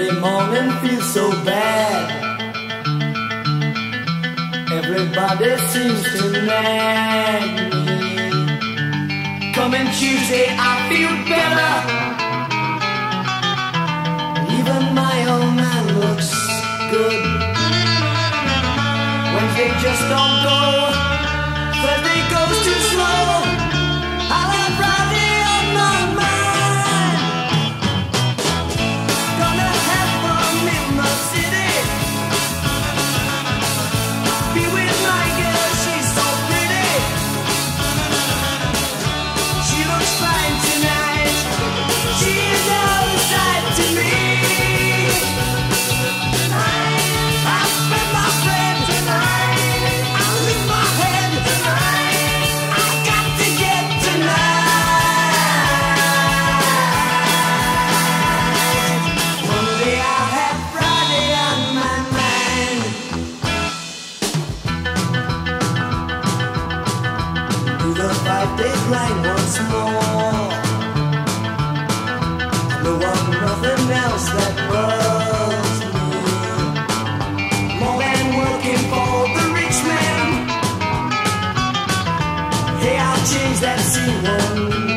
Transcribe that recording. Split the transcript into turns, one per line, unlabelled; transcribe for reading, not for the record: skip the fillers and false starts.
Monday morning feels so bad. Everybody seems to nag me. Coming Tuesday I feel better. Even my old man looks good. Wednesday just don't go. Thursday goes too slow. I'll have Friday on my mind. Gonna have fun in the city. Be with my girl, she's so pretty. She looks fine tonight. She is all the sight to me. I spent my friends tonight. I leave my head tonight. I got to get tonight. Monday I have Friday on my mind. Do the 5-day grind once more. There was nothing else that was me. More than working for the rich man. Hey, I'll change that scene one